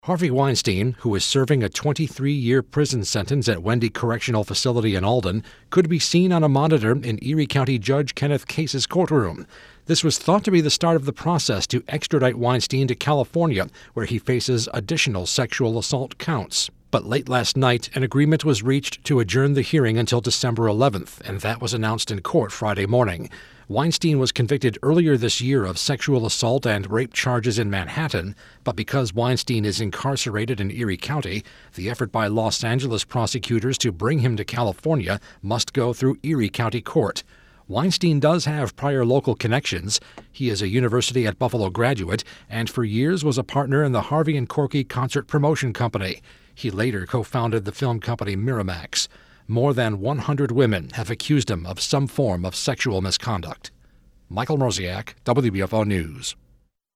Harvey Weinstein, who is serving a 23-year prison sentence at Wendy Correctional Facility in Alden, could be seen on a monitor in Erie County Judge Kenneth Case's courtroom. This was thought to be the start of the process to extradite Weinstein to California, where he faces additional sexual assault counts. But late last night, an agreement was reached to adjourn the hearing until December 11th, and that was announced in court Friday morning. Weinstein was convicted earlier this year of sexual assault and rape charges in Manhattan, but because Weinstein is incarcerated in Erie County, the effort by Los Angeles prosecutors to bring him to California must go through Erie County Court. Weinstein does have prior local connections. He is a University at Buffalo graduate and for years was a partner in the Harvey and Corky Concert Promotion Company. He later co-founded the film company Miramax. More than 100 women have accused him of some form of sexual misconduct. Michael Mroziak, WBFO News.